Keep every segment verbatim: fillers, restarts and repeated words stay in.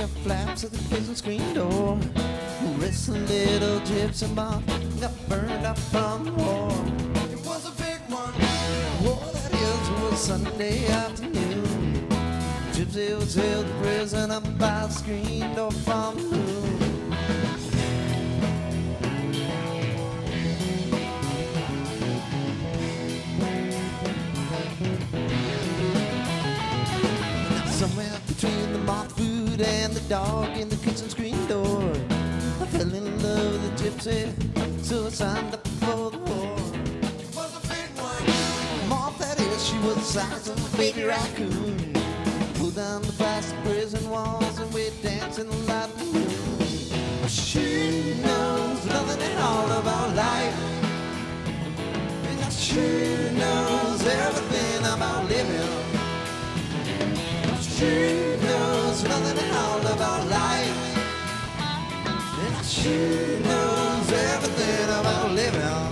the flaps of the prison screen door. Rest a little gypsy moth got burned up from the war. It was a big one. Oh, that is, was Sunday afternoon. Gypsy was held in prison up by the screen door from the moon. Somewhere between the moth food and the dog in the kitchen screen door, I fell in love with a gypsy, so I signed up for the war. It was a big one. Moth, that is, she was the size of a baby raccoon. Pulled down the plastic prison walls and we danced in the light of the moon. She knows nothing at all about life, and she knows everything about living. She knows nothing at all about life, and she knows everything about living.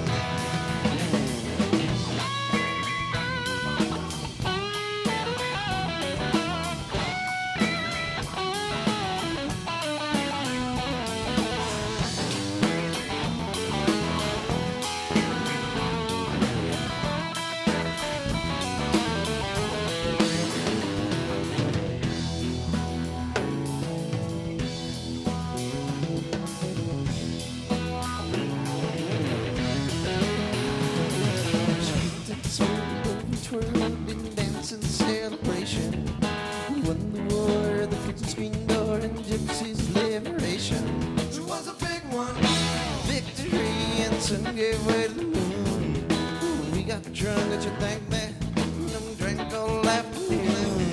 Twirled in dancing celebration. We won the war, the prison screen door, and gypsies' liberation. It was a big one. Victory and sun gave way to the moon. We got drunk at your thank me, and drank all afternoon.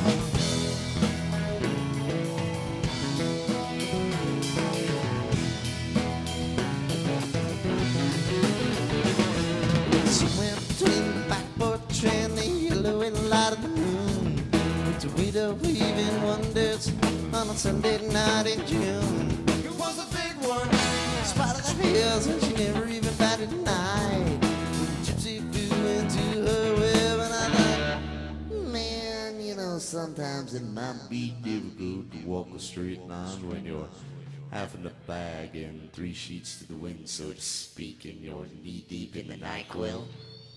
Somewhere between the back porch and the yellow and light of the moon, it's a widow weaving wonders on a Sunday night in June. It was a big one. In spite of the hills, and she never even batted an eye. Gypsy flew into her web, and I thought, man, you know, sometimes it might be difficult to walk a straight line when you're having a bag and three sheets to the wind, so to speak, and you're knee deep in the NyQuil.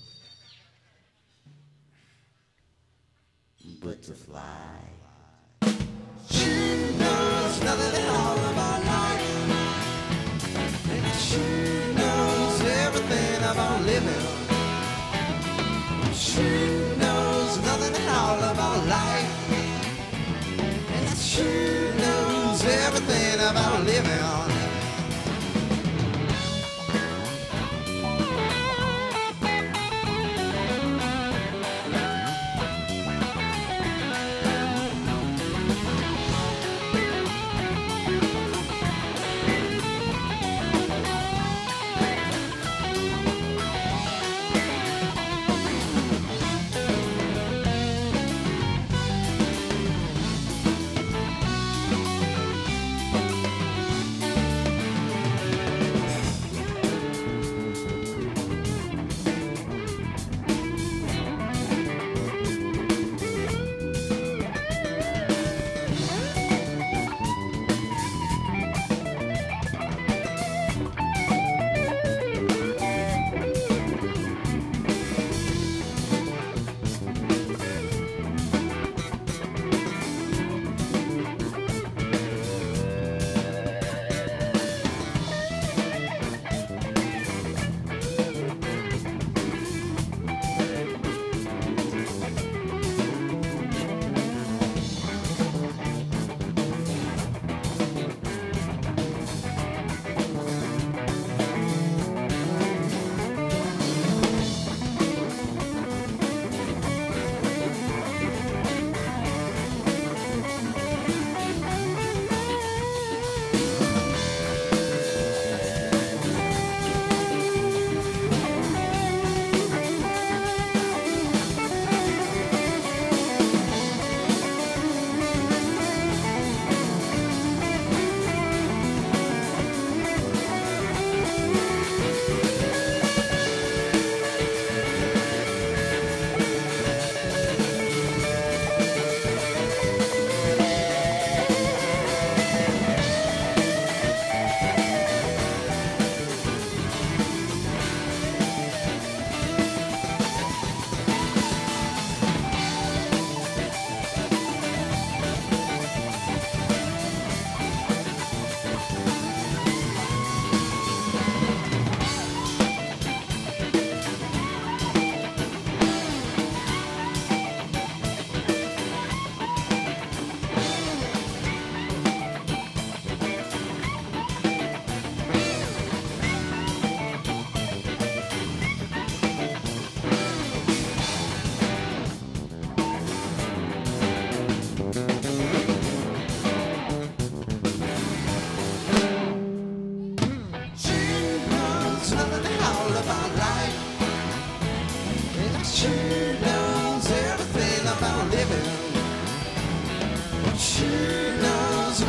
Butterfly. She knows nothing at all about life, and she knows everything about living. She knows nothing at all about life, and she knows everything about living.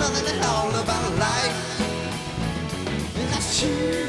nothing at all about life. And that's true.